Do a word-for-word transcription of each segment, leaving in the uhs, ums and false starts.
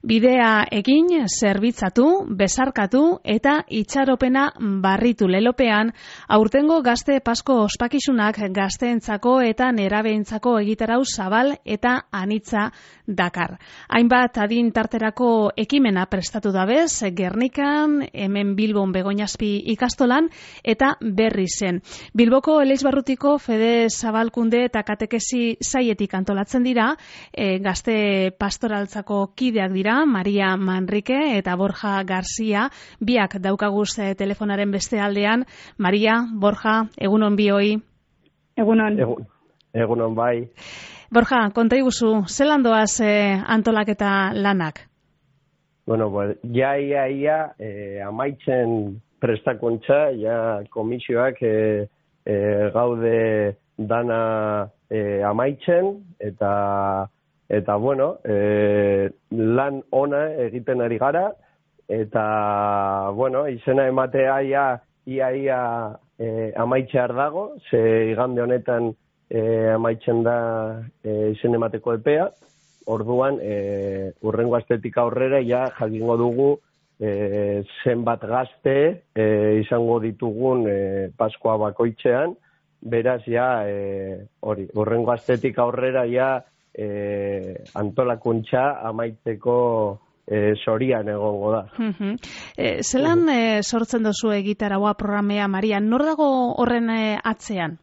Bidea egin, zerbitzatu, besarkatu eta itxaropena barritu lelopean, aurtengo gazte pasko ospakizunak gazteentzako eta nerabeentzako egitarau zabal eta anitza dakar. Hainbat adin tarterako ekimena prestatu dabez, Gernikan, hemen Bilbon Begoñazpi ikastolan eta Berrizen. Bilboko Eleizbarrutiko Fede Zabalkunde eta Katekesi Saietik antolatzen dira, e, gazte pastoraltzako kideak dira, Maria Manrike eta Borja Garzia, biak daukaguz eh, telefonaren beste aldean. Maria, Borja, egunon bioi. Egunon. Egun, egunon bai. Borja, konta iguzu, zelan doaz eh, antolaketa lanak? Bueno, pues, ja ia ia eh, amaitzen prestakuntza, ja komisioak eh, eh, gaude dana eh, amaitzen, eta Eta, bueno, e, lan ona egiten ari gara, eta, bueno, izena ematea ia, ia, ia e, amaitzear dago, ze igande honetan e, amaitzen da e, izen emateko epea, orduan, e, urrengo astetik aurrera, ja, jakingo dugu e, zenbat gazte e, izango ditugun e, Paskoa bakoitzean, beraz, ja, e, hori, urrengo astetik aurrera, ja, E, antolakuntza amaitzeko e, sorian egongo da. Uh-huh. E, zelan uh-huh. e, sortzen dozu egitaraua programea, Maria? Nor dago horren e, atzean?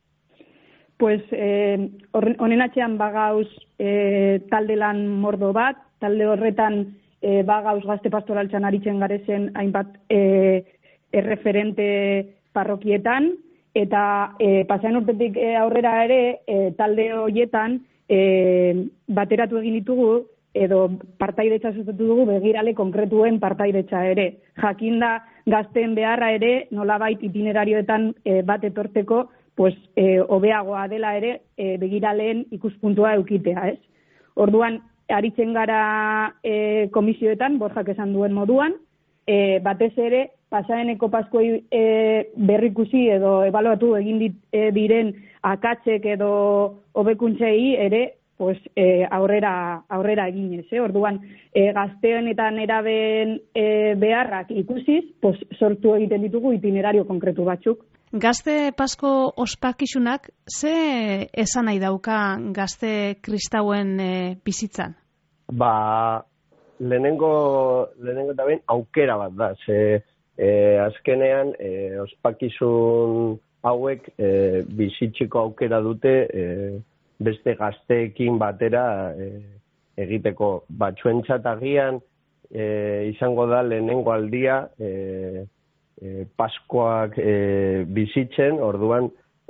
Pues eh, honen atzean bagauz e, talde lan mordo bat, talde horretan e, bagauz gazte pastoraltzan aritzen garezen hainbat e, erreferente parrokietan, eta e, pasain urtetik e, aurrera ere e, talde horietan E, bateratu egin ditugu edo partaidetza sustatu dugu begirale konkretuen partaidetza ere. Jakinda gazteen beharra ere nolabait itinerarioetan e, bat etorteko pues e, hobeagoa dela ere e, begiraleen ikuspuntua eukitea, ez? Orduan aritzen gara e, komisioetan, Borjak esan duen moduan, e, batez ere pasaeneko Paskoi e, berrikusi edo ebaluatu egin dit, e, diren akatzek edo hobekuntzei ere pues, e, aurrera, aurrera eginez. Eh? Orduan, e, gazteen eta nerabeen e, beharrak ikusiz, pues, sortu egiten ditugu itinerario konkretu batzuk. Gazte Pasko ospakizunak ze esan nahi dauka gazte kristauen e, bizitzan? Ba, lehenengo, lehenengo eta behin aukera bat da. Ze, e, azkenean, e, ospakizun hauek e, bizitzeko aukera dute e, beste gazteekin batera e, egiteko. Batzuentzat agian e, izango da lehenengo aldia e, e, Paskoak e, bizitzen, orduan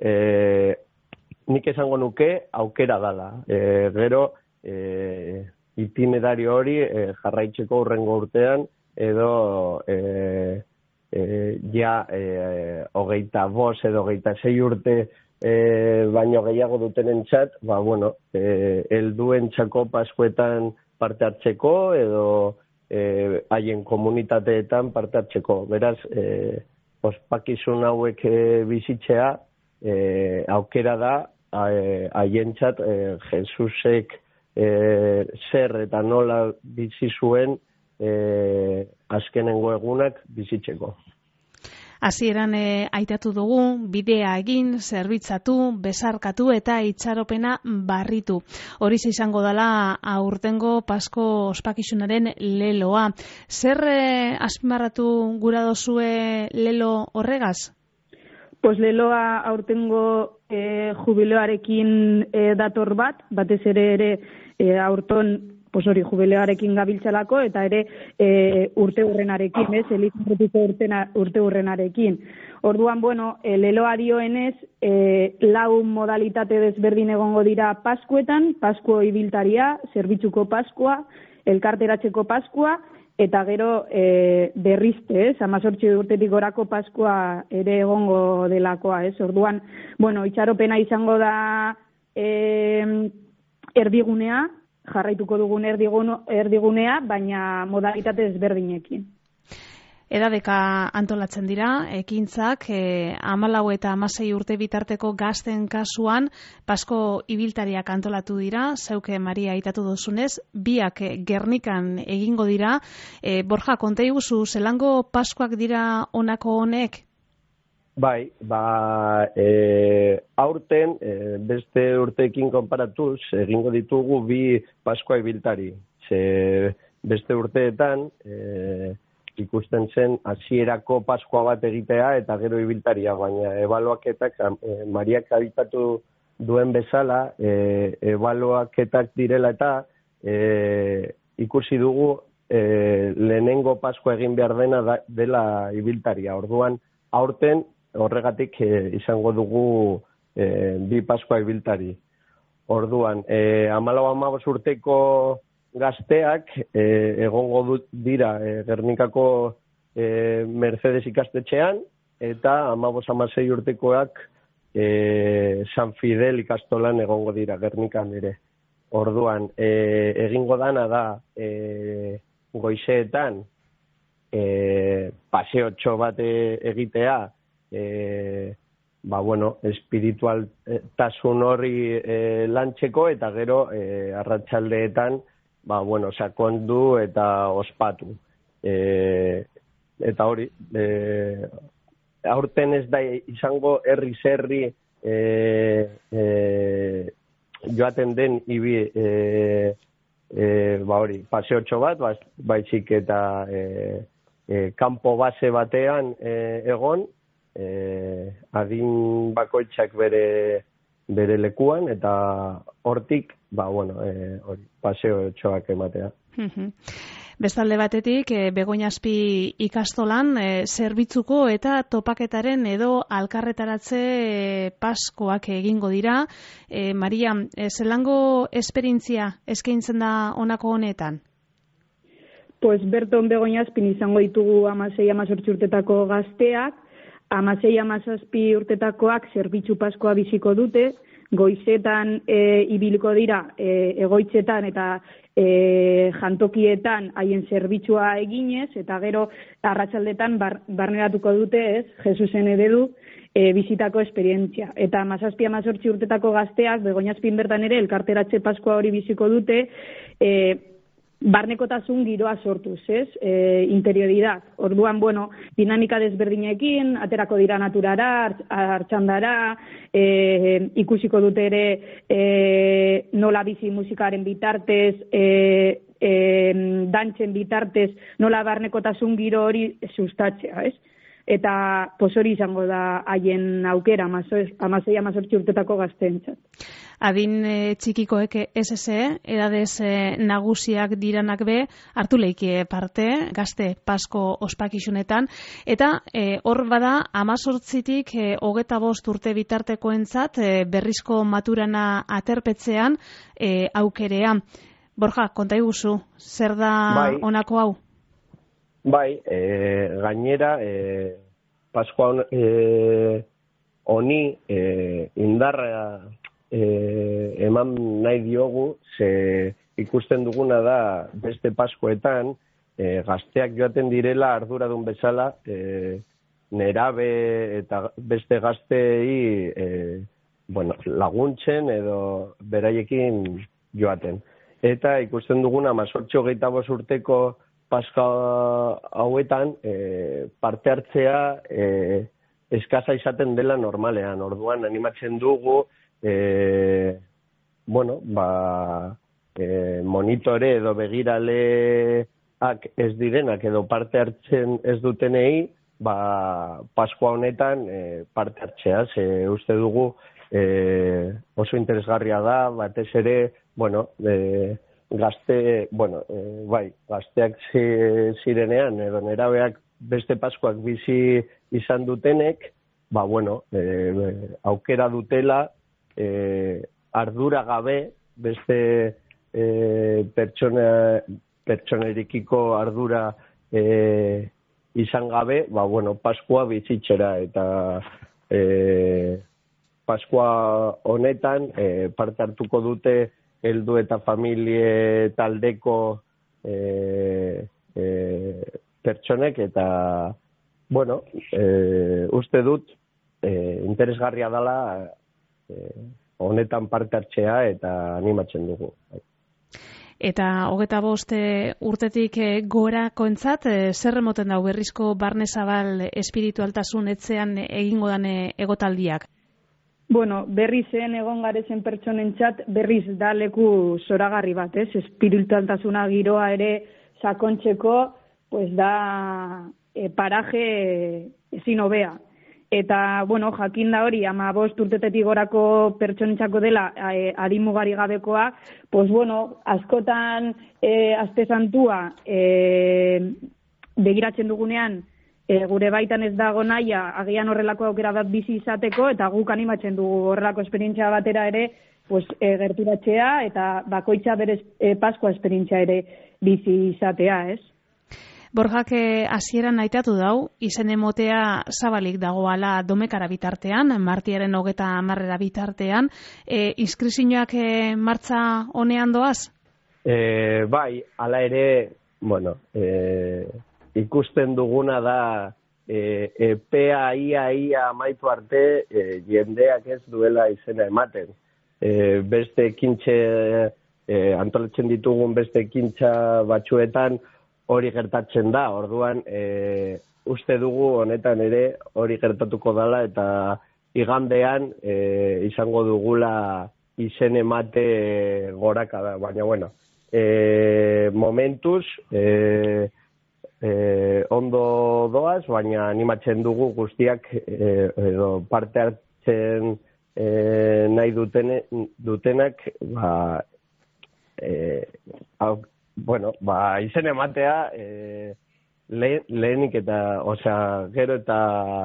e, nik esango nuke aukera dala. E, gero e, itinerario hori e, jarraitzeko hurrengo urtean edo e, E, ja e, hogeita bost edo hogeita sei urte e, baino gehiago dutenen txat, ba, bueno, e, elduen txako Paskoetan parte hartzeko edo e, haien komunitateetan parte hartzeko. Beraz, e, ospakizun hauek e, bizitzea e, aukera da haien txat e, Jesusek e, zer eta nola bizi zuen E, azkenengo egunak bizitzeko. Hasieran e, aitatu dugu, bidea egin, zerbitzatu, besarkatu eta itxaropena barritu. Horiz izango dela aurtengo Pasko ospakizunaren leloa. Zer e, azpimarratu gura dozue lelo horregaz? Pues leloa aurtengo e, jubileoarekin e, dator bat, batez ere ere e, aurton pues hori jubileoarekin gabiltzalako eta ere e, urte hurrenarekin, ez, Elizabetiko urte hurrenarekin. Orduan, bueno, e, leloa dioenez, e, lau modalitate desberdin egongo dira Paskuetan, Pasko ibiltaria, zerbitzuko Paskoa, elkarteratzeko Paskoa, eta gero e, berrizte, ez, hamazortzi urtetik gorako Paskoa ere egongo delakoa, ez. Orduan, bueno, itxaropena izango da e, erdigunea, jarraituko dugun erdigunea, baina modalitate ezberdinekin. edadeka antolatzen dira, ekintzak, e, hamalau eta hamasei urte bitarteko gazten kasuan, Pasko ibiltariak antolatu dira, zeuke Maria aitatu duzunez, biak Gernikan egingo dira. E, Borja, konta iguzu, zelango Paskoak dira honako honek? Bai, ba, e, aurten, e, beste urteekin konparatuz, egingo ditugu bi Paskoa ibiltari. Ze beste urteetan, e, ikusten zen hasierako Paskoa bat egitea eta gero ibiltaria, baina ebaluaketak, e, Mariak aditatu duen bezala, e, ebaluaketak direla eta e, ikusi dugu e, lehenengo Paskoa egin behar dena da, dela ibiltaria. Orduan, aurten, horregatik e, izango dugu e, bi Paskoa ibiltari. Orduan, e, hamalau hamabost urteko gazteak e, egongo dut dira e, Gernikako e, Mercedes ikastetxean, eta hamabost hamasei urtekoak e, San Fidel ikastolan egongo dira Gernikan ere. Orduan, e, egingo dana da e, goizeetan e, paseotxo bat egitea, E, ba, bueno, espiritualtasun hori e, lantxeko eta gero e, arratsaldeetan ba, bueno, sakondu eta ospatu. E, eta hori, e, aurten ez da izango herri zerri e, e, joaten den ibi e, e, ba hori, paseotxo bat, ba, baizik eta e, e, kanpo base batean e, egon, Eh, adin bakoitzak bere bere lekuan eta hortik ba bueno eh, hori paseo txoak ematea. Bestalde batetik, e, Begoñazpi ikastolan e, zerbitzuko eta topaketaren edo alkarretaratze e, Paskoak egingo dira. E, Maria, e, zelango esperientzia eskaintzen da honako honetan? Pues Berton Begoñazpin izango ditugu hamasei hemezortzi urtetako gazteak, hamasei hamazazpi urtetakoak zerbitzu Paskoa biziko dute, goizetan e, ibiliko dira e, egoitzetan eta e, jantokietan haien zerbitzua eginez, eta gero arratsaldetan bar, barneratuko dute, ez, Jesusen eredu e, bizitako esperientzia. Eta hamazazpi hamazortzi urtetako gazteak, Begoñazpin bertan ere, elkarteratze Paskoa hori biziko dute, e, barnekotasun giroa sortuz, ez? E, interioridad. Orduan, bueno, dinamika desberdinekin, aterako dira naturara, hartxandara, e, ikusiko dute ere e, nola bizi musikaren bitartez, e, e, dantzen bitartez, nola barnekotasun giro hori sustatzea, ez? Eta pos hori izango da haien aukera, hamasei hamazortzi urtetako gazteentzat. Adin e, txikikoek ez eze, edadez e, nagusiak diranak be, hartu leike parte, gazte Pasko ospakizunetan, eta e, hor bada, hamazortzitik e, hogeta bost urte bitartekoentzat e, berrizko maturana aterpetzean e, aukerea. Borja, konta iguzu, zer da bai. Honako hau? Bai, e, gainera, e, Paskoa e, honi e, indarra E, eman nahi diogu, ze ikusten duguna da beste Paskoetan e, gazteak joaten direla arduradun bezala e, nerabe eta beste gaztei e, bueno, laguntzen edo beraiekin joaten. Eta ikusten duguna hamazortzi hogeita bost urteko Paska hauetan e, parte hartzea e, eskasa izaten dela normalean. Orduan animatzen dugu E, bueno, ba, e, monitore edo begiraleak ez direnak edo parte hartzen ez dutenei, ba, Paskoa honetan e, parte hartzea, ze uste dugu e, oso interesgarria da, batez ere, bueno, e, gazte, bueno, e, bai, gazteak zirenean edo nerabeak beste Paskoak bizi izan dutenek, ba, bueno, e, aukera dutela, E, ardura gabe, beste e, pertsona, pertsonerikiko ardura e, izan gabe, ba, bueno, Paskoa bizitzera eta e, Paskoa honetan e, parte hartuko dute heldu eta familie taldeko e, e, pertsonek, eta, bueno, e, uste dut, e, interesgarria dela e, honetan parte hartzea eta animatzen dugu. Eta hogeta boste urtetik gorakoentzat, zer emoten dau berrizko barne zabal espiritualtasun etzean egingo dan egotaldiak? Bueno, berriz zen egon garezen pertsonentzat berriz da leku zoragarri bat, ez? Espiritualtasuna giroa ere sakontzeko, pues da e, paraje ezin hobea. Eta, bueno, jakin da hori, ama bost urtetetik gorako pertsonentzako dela e, adimugari gabekoa, pues bueno, askotan e, aste santua e, begiratzen dugunean, E, gure baitan ez dago naia, agian horrelako aukera bat bizi izateko, eta guk animatzen dugu horrelako esperientzia batera ere, pues, e, gerturatzea, eta bakoitza bere e, Paskua esperientzia ere bizi izatea, ez? Borjak hasieran aitatu dau, izen emotea zabalik dagoala domekara bitartean, martiaren hogeta hamarrera bitartean, e, inskripzioak e, martza honean doaz? E, bai, hala ere, bueno, e... ikusten duguna da e, epea ia ia amaitu arte e, jendeak ez duela izena ematen. E, beste ekintze e, antolatzen ditugun beste ekintza batzuetan hori gertatzen da. Orduan e, uste dugu honetan ere hori gertatuko dela eta igandean e, izango dugula izen emate goraka da. Baina bueno, e, momentuz e, Eh, ondo doaz, baina animatzen dugu guztiak eh, edo parte hartzen eh, nahi dutene, dutenak ba, eh, au, bueno, ba, izen ematea eh, lehen, lehenik eta, osea, gero eta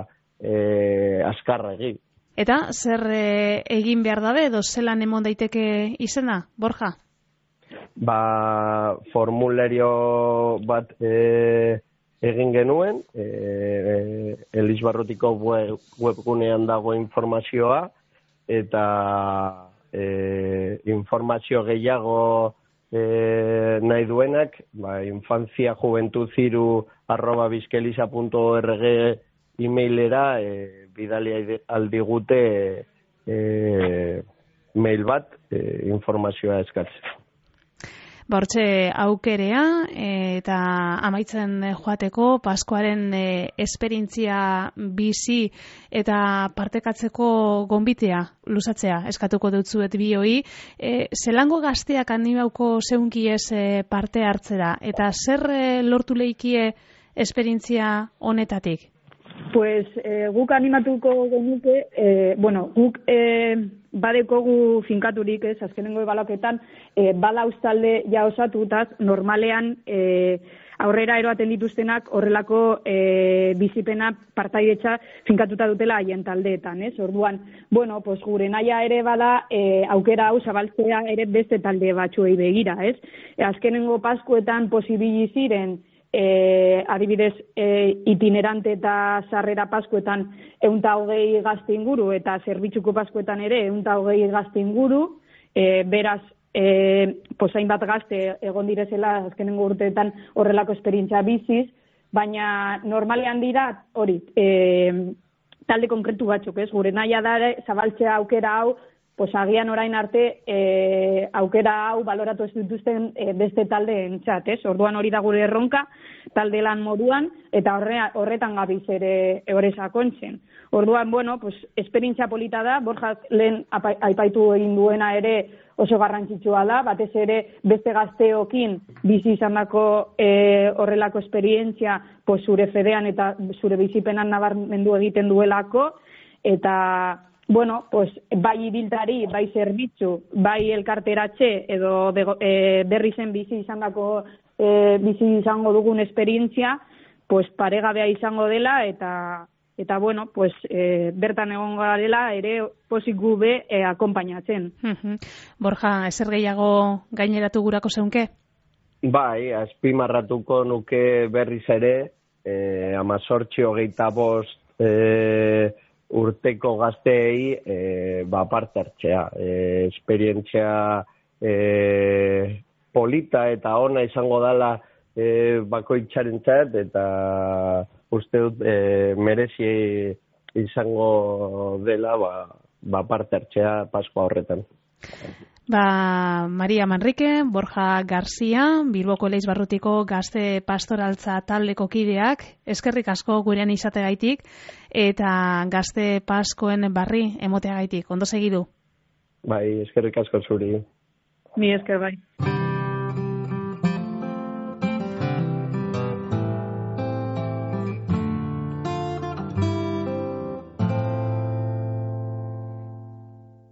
eh, azkarra egin. Eta zer eh, egin behar dabe edo zelan emon daiteke izena, Borja? Ba, formulario bat e, egin genuen, e, Elizbarrutiko web, webgunean dago informazioa, eta e, informazio gehiago e, nahi duenak, ba, infantzia juventud ziru arroba bizkeliza puntu org emailera e, bidali aldigute e, mail bat e, informazioa eskatzen. Bortxe aukerea eta amaitzen joateko Paskoaren e, esperientzia bizi eta partekatzeko gonbitea luzatzea eskatuko dutzuet bioi. E, zelango gazteak animauko zeunki ez e, parte hartzera eta zer e, lortu leikie esperientzia honetatik? Pues eh, guk animatuko genuke, eh, bueno, guk eh, badekogu finkaturik, ez, azkenengo ebalaketan, eh, bala ustalde ja osatutaz, normalean eh, aurrera eroaten dituztenak horrelako eh, bizipena partaidetza finkatuta dutela haien taldeetan, ez? Orduan, bueno, pues gure naia ere bada eh, aukera hau zabaltzea ere beste talde batzuei begira, ez? E, azkenengo Paskuetan posibili ziren E, adibidez e, itinerante eta sarrera Paskuetan ehunta hogei gazte inguru eta zerbitzuko Paskuetan ere ehunta hogei gazte inguru, e, beraz e, posain bat gazte egon direzela azkenengo urteetan horrelako esperientzia biziz, baina normalean dira hori e, talde konkretu batzuk, ez? Gure naia da zabaltzea aukera hau, pues agian orain arte e, aukera hau baloratu ez dituzten e, beste taldeentzat, ez? Orduan hori da gure erronka, talde lan moduan, eta horre, horretan gabiz ere ore sakontzen. Orduan, bueno, pues, esperientzia polita da, Borjak lehen aipaitu egin duena ere oso garrantzitsua da, batez ere beste gazteokin bizi izandako e, horrelako esperientzia pues, zure fedean eta zure bizipenan nabarmendu egiten duelako, eta bueno, pues, bai ibiltari, bai zerbitzu, bai elkarteratxe edo de, e, berri zen bizi izandako e, bizi izango dugun esperientzia, pues, paregabea izango dela eta eta bueno, pues, e, bertan egongo garela ere pozik gube e, akonpainatzen. Borja, ezer gehiago gaineratu gurako zeunke? Bai, azpimarratuko nuke berriz ere, e, amazortzi hogeita bost e, urteko gazteei e, ba, parte hartzea. E, esperientzia e, polita eta ona izango dela e, bakoitzarentzat, eta uste dut e, merezi izango dela ba, ba parte hartzea Paskua horretan. Ba, Maria Manrike, Borja Garcia, Bilboko Leizbarrutiko Gazte Pastoraltza taldeko kideak, eskerrik asko gurean izategaitik eta Gazte Paskoen barri emoteagaitik. Ondo segidu. Bai, eskerrik asko zuri. Mi esker bai.